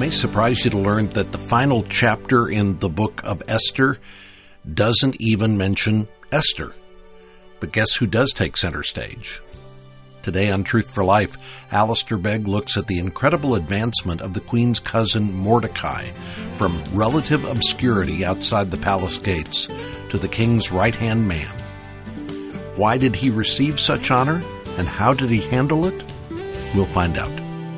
I surprise you to learn that the final chapter in the book of Esther doesn't even mention Esther? But guess who does take center stage? Today on Truth for Life, Alistair Begg looks at the incredible advancement of the Queen's cousin Mordecai from relative obscurity outside the palace gates to the king's right-hand man. Why did he receive such honor, and how did he handle it? We'll find out.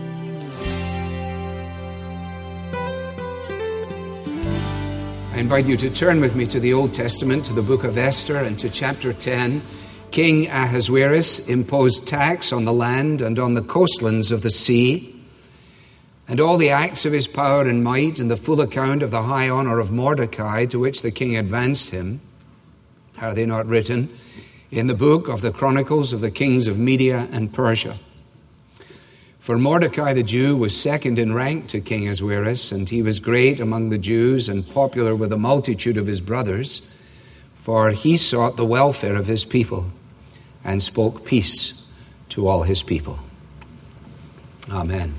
I invite you to turn with me to the Old Testament, to the book of Esther, and to chapter 10. King Ahasuerus imposed tax on the land and on the coastlands of the sea, and all the acts of his power and might, and the full account of the high honor of Mordecai, to which the king advanced him. Are they not written in the book of the Chronicles of the kings of Media and Persia? For Mordecai the Jew was second in rank to King Ahasuerus, and he was great among the Jews and popular with a multitude of his brothers, for he sought the welfare of his people and spoke peace to all his people. Amen.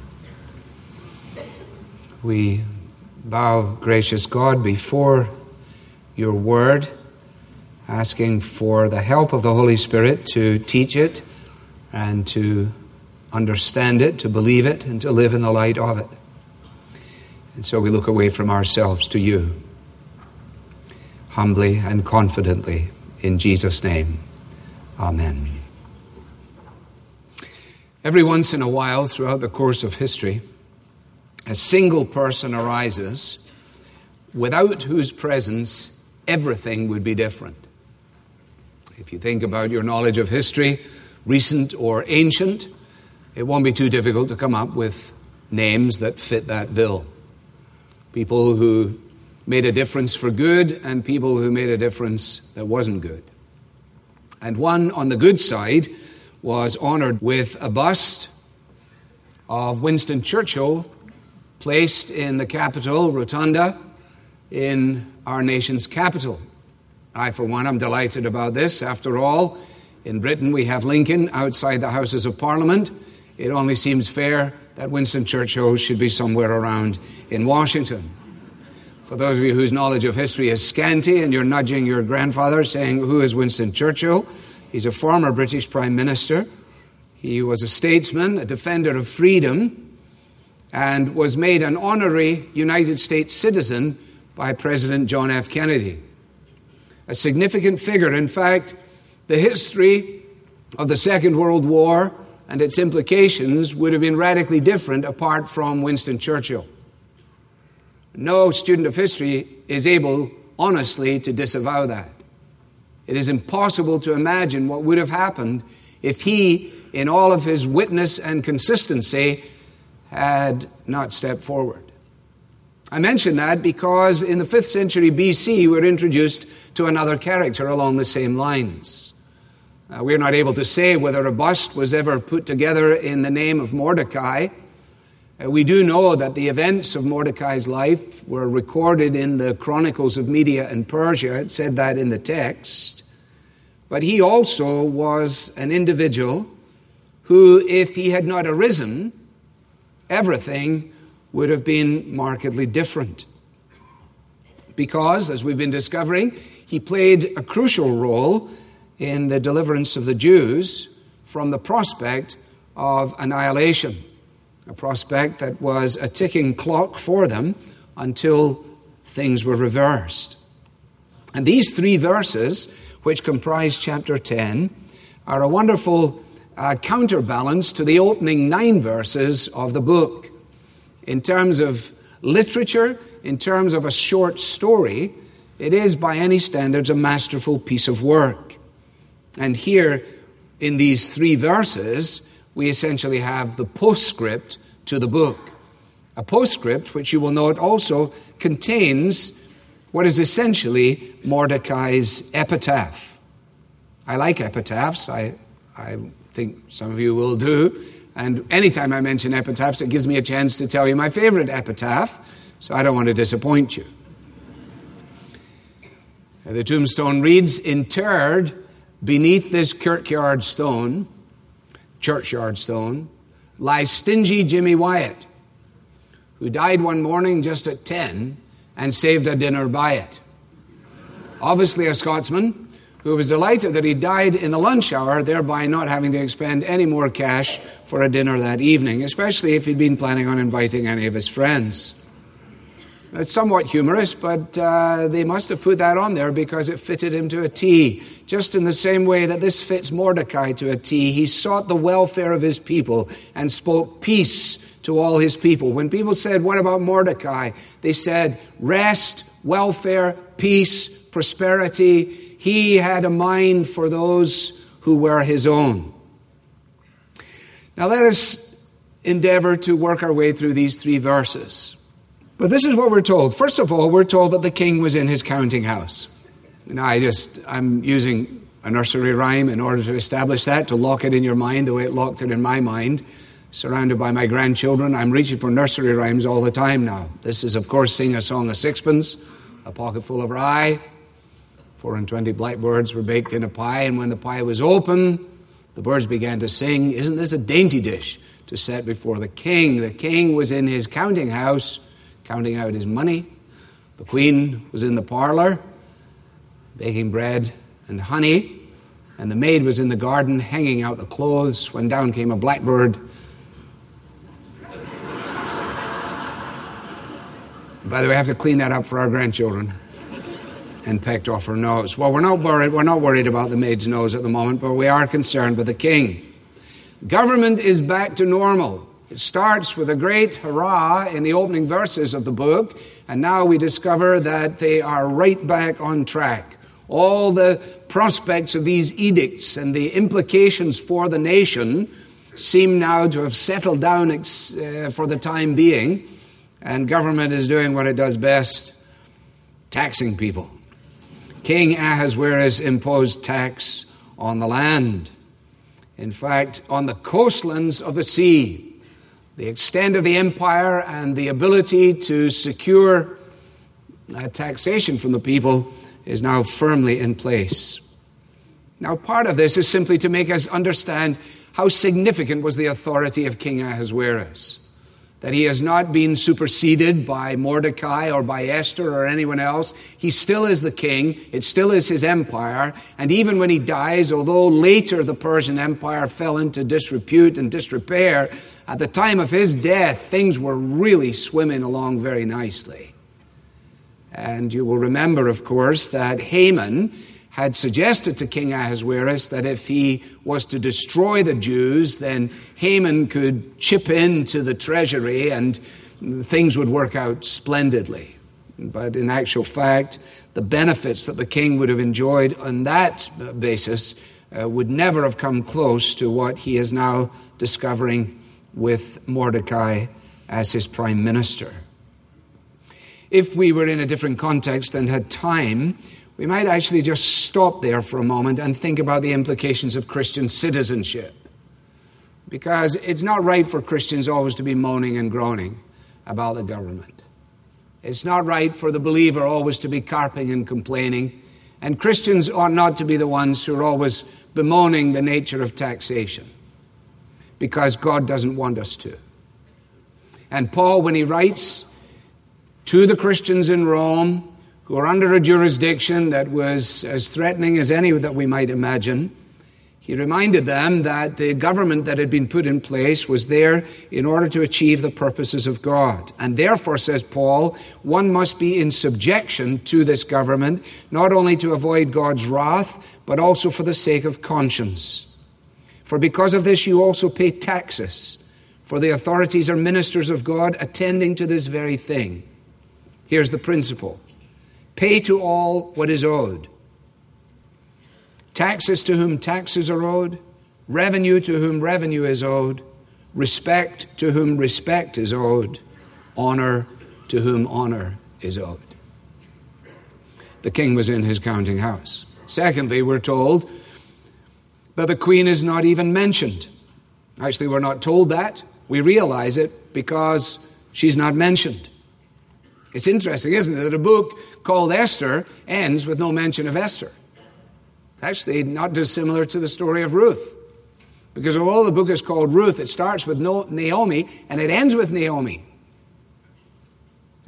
We bow, gracious God, before your word, asking for the help of the Holy Spirit to teach it and to understand it, to believe it, and to live in the light of it. And so we look away from ourselves to you, humbly and confidently, in Jesus' name. Amen. Every once in a while, throughout the course of history, a single person arises without whose presence everything would be different. If you think about your knowledge of history, recent or ancient, it won't be too difficult to come up with names that fit that bill. People who made a difference for good and people who made a difference that wasn't good. And one on the good side was honored with a bust of Winston Churchill placed in the Capitol Rotunda in our nation's capital. I, for one, am delighted about this. After all, in Britain we have Lincoln outside the Houses of Parliament. It only seems fair that Winston Churchill should be somewhere around in Washington. For those of you whose knowledge of history is scanty and you're nudging your grandfather saying, who is Winston Churchill? He's a former British Prime Minister. He was a statesman, a defender of freedom, and was made an honorary United States citizen by President John F. Kennedy. A significant figure. In fact, the history of the Second World War and its implications would have been radically different apart from Winston Churchill. No student of history is able, honestly, to disavow that. It is impossible to imagine what would have happened if he, in all of his witness and consistency, had not stepped forward. I mention that because in the 5th century BC, we're introduced to another character along the same lines. We're not able to say whether a bust was ever put together in the name of Mordecai. We do know that the events of Mordecai's life were recorded in the Chronicles of Media and Persia. It said that in the text. But he also was an individual who, if he had not arisen, everything would have been markedly different. Because, as we've been discovering, he played a crucial role in the deliverance of the Jews from the prospect of annihilation. A prospect that was a ticking clock for them until things were reversed. And these 3 verses, which comprise chapter 10, are a wonderful counterbalance to the opening 9 verses of the book. In terms of literature, in terms of a short story, it is by any standards a masterful piece of work. And here, in these 3 verses, we essentially have the postscript to the book. A postscript, which you will note also contains what is essentially Mordecai's epitaph. I like epitaphs. I think some of you will do. And anytime I mention epitaphs, it gives me a chance to tell you my favorite epitaph, so I don't want to disappoint you. The tombstone reads, "Interred beneath this churchyard stone, lies stingy Jimmy Wyatt, who died one morning just at 10 and saved a dinner by it. Obviously a Scotsman who was delighted that he died in the lunch hour, thereby not having to expend any more cash for a dinner that evening, especially if he'd been planning on inviting any of his friends. It's somewhat humorous, but they must have put that on there because it fitted him to a T. Just in the same way that this fits Mordecai to a T, he sought the welfare of his people and spoke peace to all his people. When people said, "What about Mordecai?" they said, rest, welfare, peace, prosperity. He had a mind for those who were his own. Now let us endeavor to work our way through these 3 verses. But this is what we're told. First of all, we're told that the king was in his counting house. Now I'm using a nursery rhyme in order to establish that, to lock it in your mind the way it locked it in my mind. Surrounded by my grandchildren, I'm reaching for nursery rhymes all the time now. This is, of course, Sing a Song of Sixpence, A Pocket Full of Rye. 4 and 20 blackbirds were baked in a pie, and when the pie was open, the birds began to sing, "Isn't this a dainty dish to set before the king?" The king was in his counting house, counting out his money. The queen was in the parlor, baking bread and honey, and the maid was in the garden, hanging out the clothes, when down came a blackbird. By the way, I have to clean that up for our grandchildren. And pecked off her nose. Well, we're not worried about the maid's nose at the moment, but we are concerned with the king. Government is back to normal. It starts with a great hurrah in the opening verses of the book, and now we discover that they are right back on track. All the prospects of these edicts and the implications for the nation seem now to have settled down for the time being, and government is doing what it does best, taxing people. King Ahasuerus imposed tax on the land. In fact, on the coastlands of the sea, the extent of the empire and the ability to secure taxation from the people is now firmly in place. Now, part of this is simply to make us understand how significant was the authority of King Ahasuerus. That he has not been superseded by Mordecai or by Esther or anyone else. He still is the king. It still is his empire. And even when he dies, although later the Persian Empire fell into disrepute and disrepair, at the time of his death, things were really swimming along very nicely. And you will remember, of course, that Haman had suggested to King Ahasuerus that if he was to destroy the Jews, then Haman could chip into the treasury and things would work out splendidly. But in actual fact, the benefits that the king would have enjoyed on that basis would never have come close to what he is now discovering with Mordecai as his prime minister. If we were in a different context and had time, we might actually just stop there for a moment and think about the implications of Christian citizenship. Because it's not right for Christians always to be moaning and groaning about the government. It's not right for the believer always to be carping and complaining. And Christians ought not to be the ones who are always bemoaning the nature of taxation. Because God doesn't want us to. And Paul, when he writes to the Christians in Rome, who are under a jurisdiction that was as threatening as any that we might imagine, he reminded them that the government that had been put in place was there in order to achieve the purposes of God. And therefore, says Paul, one must be in subjection to this government, not only to avoid God's wrath, but also for the sake of conscience. For because of this you also pay taxes, for the authorities are ministers of God attending to this very thing. Here's the principle. Pay to all what is owed. Taxes to whom taxes are owed, revenue to whom revenue is owed, respect to whom respect is owed, honor to whom honor is owed. The king was in his counting house. Secondly, we're told that the queen is not even mentioned. Actually, we're not told that. We realize it because she's not mentioned. It's interesting, isn't it, that a book called Esther ends with no mention of Esther. Actually, not dissimilar to the story of Ruth. Because although the book is called Ruth, it starts with Naomi and it ends with Naomi.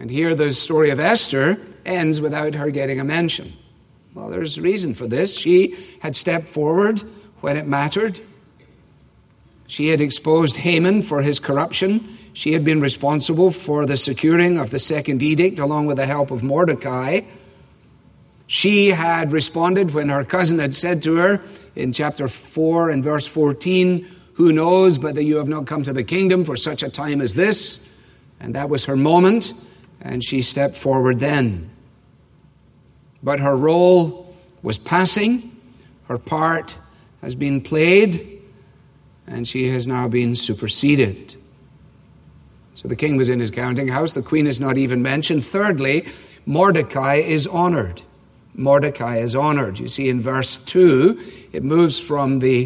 And here the story of Esther ends without her getting a mention. Well, there's reason for this. She had stepped forward when it mattered. She had exposed Haman for his corruption. She had been responsible for the securing of the second edict along with the help of Mordecai. She had responded when her cousin had said to her in chapter 4 and verse 14, "Who knows but that you have not come to the kingdom for such a time as this?" And that was her moment, and she stepped forward then. But her role was passing. Her part has been played, and she has now been superseded. So the king was in his counting house. The queen is not even mentioned. Thirdly, Mordecai is honored. Mordecai is honored. You see in verse 2, it moves from the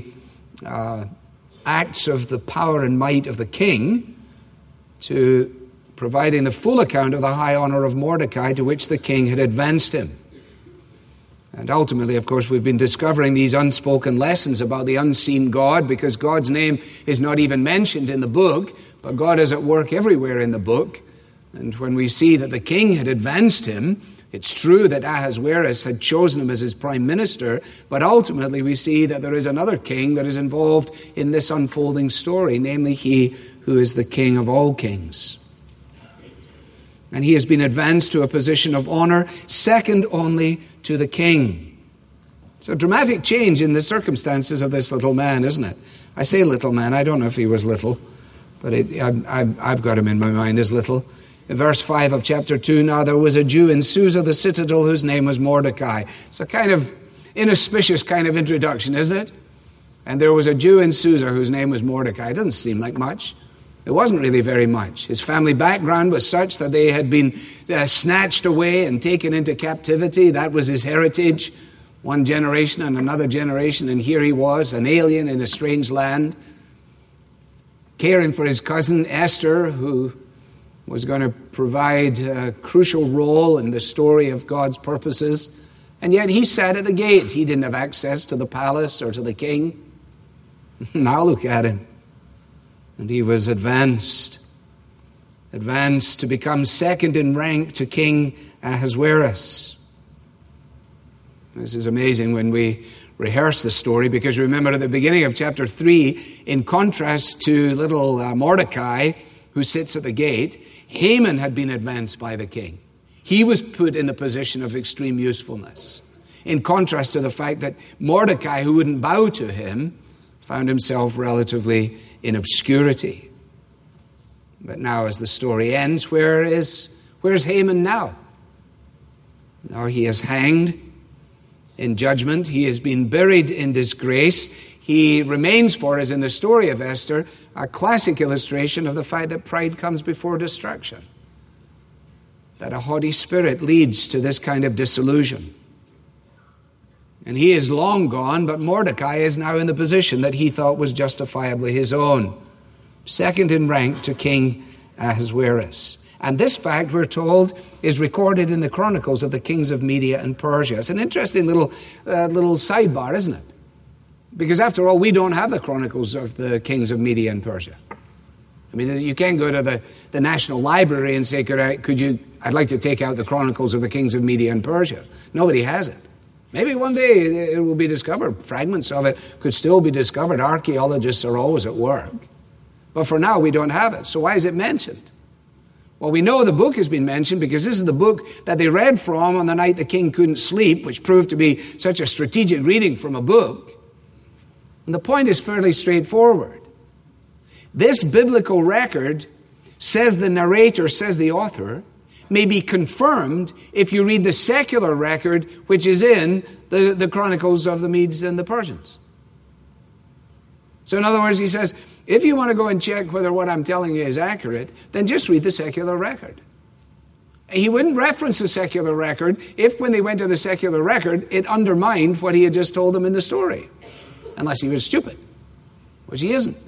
acts of the power and might of the king to providing the full account of the high honor of Mordecai to which the king had advanced him. And ultimately, of course, we've been discovering these unspoken lessons about the unseen God, because God's name is not even mentioned in the book, but God is at work everywhere in the book. And when we see that the king had advanced him, it's true that Ahasuerus had chosen him as his prime minister, but ultimately we see that there is another king that is involved in this unfolding story, namely he who is the king of all kings. And he has been advanced to a position of honor, second only to the king. It's a dramatic change in the circumstances of this little man, isn't it? I say little man, I don't know if he was little, but I've got him in my mind as little. In verse 5 of chapter 2, now there was a Jew in Susa, the citadel, whose name was Mordecai. It's a kind of inauspicious kind of introduction, isn't it? And there was a Jew in Susa whose name was Mordecai. It doesn't seem like much. It wasn't really very much. His family background was such that they had been snatched away and taken into captivity. That was his heritage. One generation and another generation, and here he was, an alien in a strange land, caring for his cousin Esther, who was going to provide a crucial role in the story of God's purposes. And yet he sat at the gate. He didn't have access to the palace or to the king. Now look at him. And he was advanced to become second in rank to King Ahasuerus. This is amazing when we rehearse the story, because remember at the beginning of chapter 3, in contrast to little Mordecai, who sits at the gate, Haman had been advanced by the king. He was put in the position of extreme usefulness, in contrast to the fact that Mordecai, who wouldn't bow to him, found himself relatively in obscurity. But now as the story ends, where's Haman now? Now he is hanged in judgment. He has been buried in disgrace. He remains for us in the story of Esther a classic illustration of the fact that pride comes before destruction, that a haughty spirit leads to this kind of disillusion. And he is long gone, but Mordecai is now in the position that he thought was justifiably his own, second in rank to King Ahasuerus. And this fact, we're told, is recorded in the Chronicles of the Kings of Media and Persia. It's an interesting little sidebar, isn't it? Because after all, we don't have the Chronicles of the Kings of Media and Persia. I mean, you can't go to the National Library and say, I'd like to take out the Chronicles of the Kings of Media and Persia. Nobody has it. Maybe one day it will be discovered. Fragments of it could still be discovered. Archaeologists are always at work. But for now, we don't have it. So why is it mentioned? Well, we know the book has been mentioned because this is the book that they read from on the night the king couldn't sleep, which proved to be such a strategic reading from a book. And the point is fairly straightforward. This biblical record, says the narrator, says the author, may be confirmed if you read the secular record, which is in the Chronicles of the Medes and the Persians. So in other words, he says, if you want to go and check whether what I'm telling you is accurate, then just read the secular record. He wouldn't reference the secular record if when they went to the secular record, it undermined what he had just told them in the story. Unless he was stupid, which he isn't.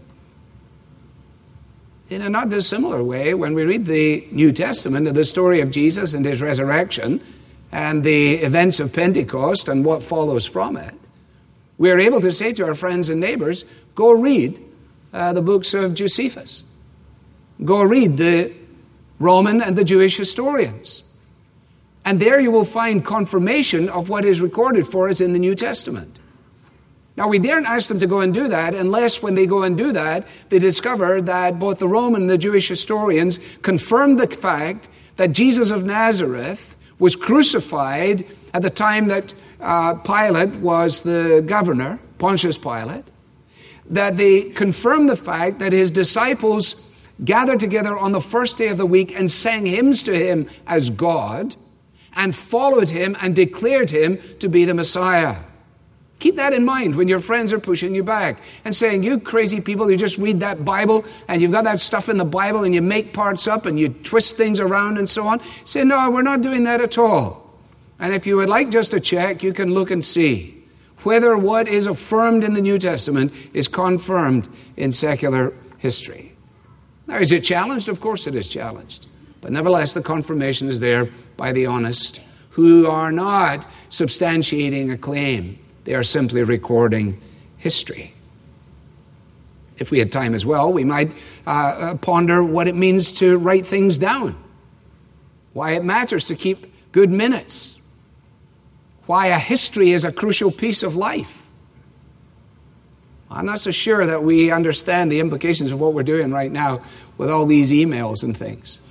In a not dissimilar way, when we read the New Testament and the story of Jesus and his resurrection and the events of Pentecost and what follows from it, we are able to say to our friends and neighbors, go read the books of Josephus. Go read the Roman and the Jewish historians. And there you will find confirmation of what is recorded for us in the New Testament. Now, we daren't ask them to go and do that unless when they go and do that, they discover that both the Roman and the Jewish historians confirm the fact that Jesus of Nazareth was crucified at the time that Pilate was the governor, Pontius Pilate, that they confirm the fact that his disciples gathered together on the first day of the week and sang hymns to him as God and followed him and declared him to be the Messiah. Keep that in mind when your friends are pushing you back and saying, you crazy people, you just read that Bible and you've got that stuff in the Bible and you make parts up and you twist things around and so on. Say, no, we're not doing that at all. And if you would like just to check, you can look and see whether what is affirmed in the New Testament is confirmed in secular history. Now, is it challenged? Of course it is challenged. But nevertheless, the confirmation is there by the honest who are not substantiating a claim. They are simply recording history. If we had time as well, we might ponder what it means to write things down. Why it matters to keep good minutes. Why a history is a crucial piece of life. I'm not so sure that we understand the implications of what we're doing right now with all these emails and things.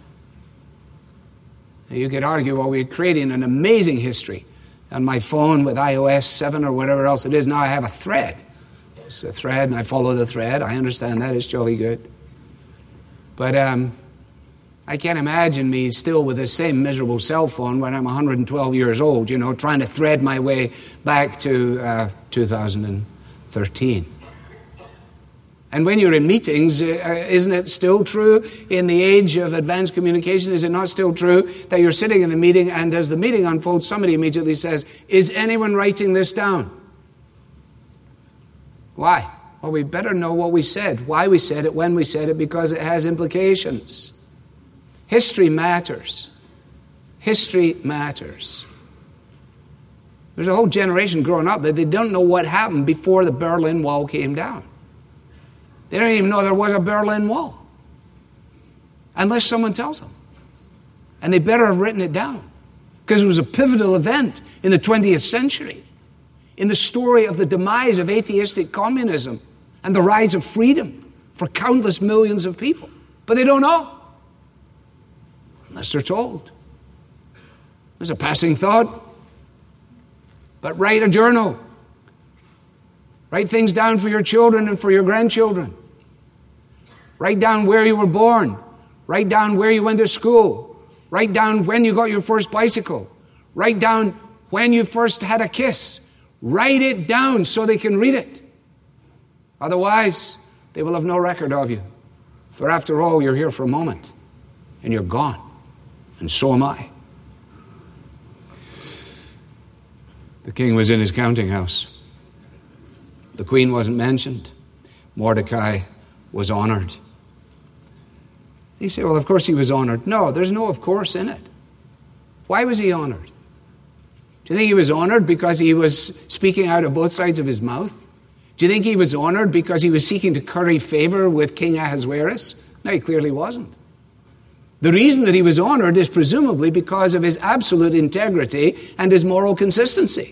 You could argue, well, we're creating an amazing history. On my phone with iOS 7 or whatever else it is, now I have a thread. It's a thread, and I follow the thread. I understand that. It's jolly good. But I can't imagine me still with this same miserable cell phone when I'm 112 years old, trying to thread my way back to 2013. And when you're in meetings, isn't it still true in the age of advanced communication? Is it not still true that you're sitting in the meeting and as the meeting unfolds, somebody immediately says, is anyone writing this down? Why? Well, we better know what we said, why we said it, when we said it, because it has implications. History matters. History matters. There's a whole generation growing up that they don't know what happened before the Berlin Wall came down. They don't even know there was a Berlin Wall. Unless someone tells them. And they better have written it down. Because it was a pivotal event in the 20th century. In the story of the demise of atheistic communism and the rise of freedom for countless millions of people. But they don't know. Unless they're told. There's a passing thought. But write a journal. Write things down for your children and for your grandchildren. Write down where you were born. Write down where you went to school. Write down when you got your first bicycle. Write down when you first had a kiss. Write it down so they can read it. Otherwise, they will have no record of you. For after all, you're here for a moment. And you're gone. And so am I. The king was in his counting house. The queen wasn't mentioned. Mordecai was honored. You say, well, of course he was honored. No, there's no of course in it. Why was he honored? Do you think he was honored because he was speaking out of both sides of his mouth? Do you think he was honored because he was seeking to curry favor with King Ahasuerus? No, he clearly wasn't. The reason that he was honored is presumably because of his absolute integrity and his moral consistency.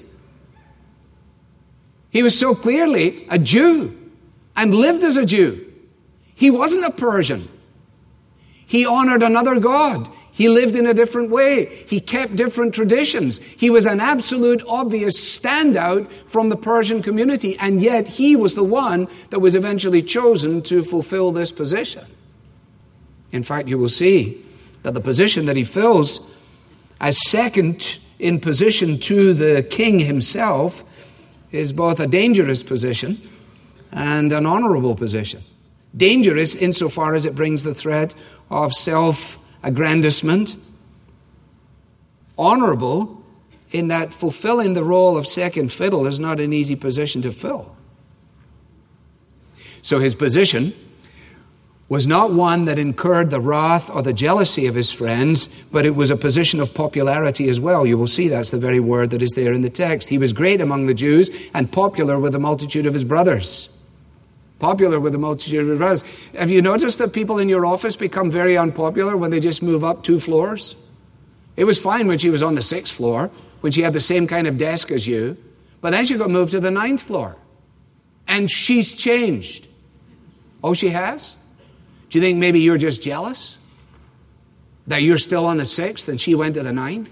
He was so clearly a Jew and lived as a Jew. He wasn't a Persian. He honored another God. He lived in a different way. He kept different traditions. He was an absolute obvious standout from the Persian community, and yet he was the one that was eventually chosen to fulfill this position. In fact, you will see that the position that he fills as second in position to the king himself is both a dangerous position and an honorable position. Dangerous insofar as it brings the threat of self-aggrandizement. Honorable in that fulfilling the role of second fiddle is not an easy position to fill. So his position was not one that incurred the wrath or the jealousy of his friends, but it was a position of popularity as well. You will see that's the very word that is there in the text. He was great among the Jews and popular with the multitude of his brothers. Popular with the multitude of brothers. Have you noticed that people in your office become very unpopular when they just move up 2 floors? It was fine when she was on the 6th floor, when she had the same kind of desk as you, but then she got moved to the 9th floor. And she's changed. Oh, she has? Do you think maybe you're just jealous? That you're still on the 6th and she went to the 9th?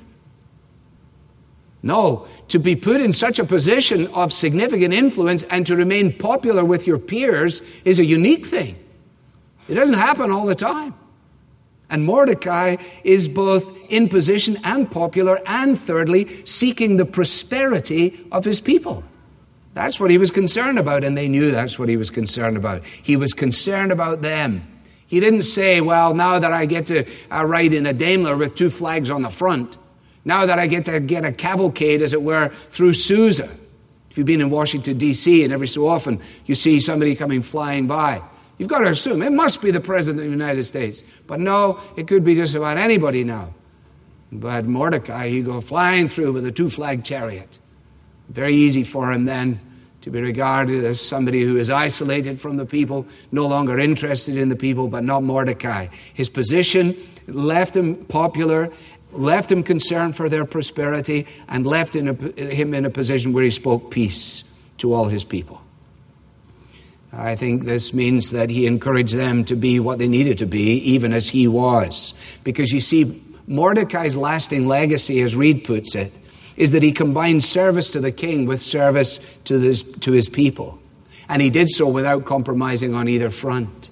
No, to be put in such a position of significant influence and to remain popular with your peers is a unique thing. It doesn't happen all the time. And Mordecai is both in position and popular, and thirdly, seeking the prosperity of his people. That's what he was concerned about, and they knew that's what he was concerned about. He was concerned about them. He didn't say, well, now that I get to ride in a Daimler with 2 flags on the front, now that I get to get a cavalcade, as it were, through Susa. If you've been in Washington, D.C., and every so often you see somebody coming flying by, you've got to assume it must be the President of the United States. But no, it could be just about anybody now. But Mordecai, he'd go flying through with a 2-flag chariot. Very easy for him then to be regarded as somebody who is isolated from the people, no longer interested in the people, but not Mordecai. His position left him popular, left him concerned for their prosperity, and left him in a position where he spoke peace to all his people. I think this means that he encouraged them to be what they needed to be, even as he was. Because you see, Mordecai's lasting legacy, as Reed puts it, is that he combined service to the king with service to his people. And he did so without compromising on either front.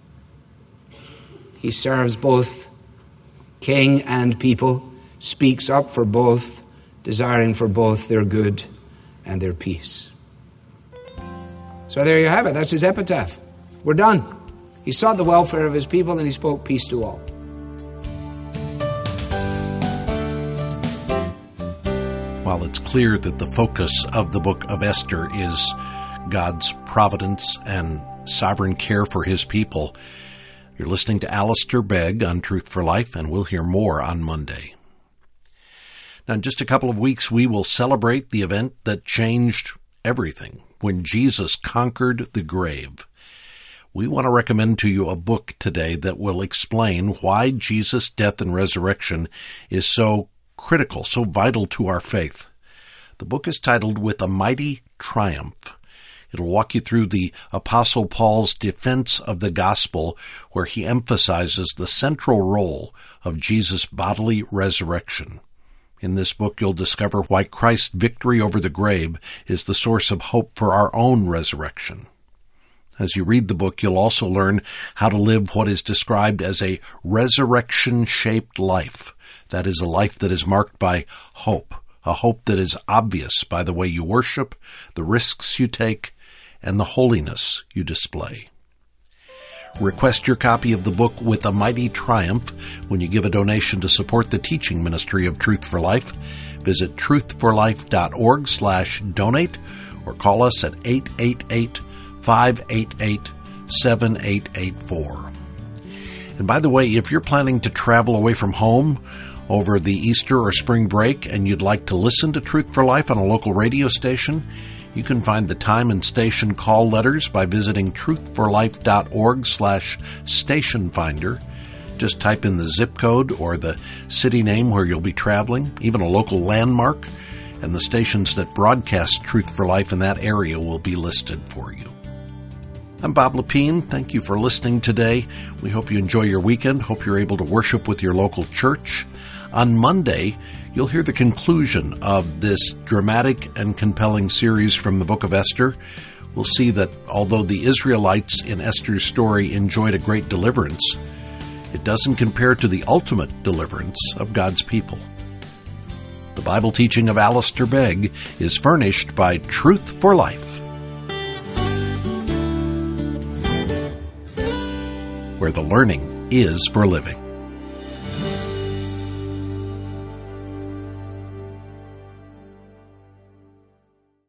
He serves both king and people, speaks up for both, desiring for both their good and their peace. So there you have it. That's his epitaph. We're done. He sought the welfare of his people and he spoke peace to all. While it's clear that the focus of the book of Esther is God's providence and sovereign care for his people, you're listening to Alistair Begg on Truth for Life, and we'll hear more on Monday. Now, in just a couple of weeks, we will celebrate the event that changed everything, when Jesus conquered the grave. We want to recommend to you a book today that will explain why Jesus' death and resurrection is so critical, so vital to our faith. The book is titled With a Mighty Triumph. It'll walk you through the Apostle Paul's defense of the gospel, where he emphasizes the central role of Jesus' bodily resurrection. In this book, you'll discover why Christ's victory over the grave is the source of hope for our own resurrection. As you read the book, you'll also learn how to live what is described as a resurrection-shaped life. That is, a life that is marked by hope, a hope that is obvious by the way you worship, the risks you take, and the holiness you display. Request your copy of the book With a Mighty Triumph when you give a donation to support the teaching ministry of Truth for Life. Visit truthforlife.org/donate or call us at 888-588-7884. And by the way, if you're planning to travel away from home over the Easter or spring break and you'd like to listen to Truth for Life on a local radio station, you can find the time and station call letters by visiting truthforlife.org/station finder. Just type in the zip code or the city name where you'll be traveling, even a local landmark, and the stations that broadcast Truth for Life in that area will be listed for you. I'm Bob Lepine. Thank you for listening today. We hope you enjoy your weekend. Hope you're able to worship with your local church. On Monday, you'll hear the conclusion of this dramatic and compelling series from the book of Esther. We'll see that although the Israelites in Esther's story enjoyed a great deliverance, it doesn't compare to the ultimate deliverance of God's people. The Bible teaching of Alistair Begg is furnished by Truth for Life, where the learning is for living.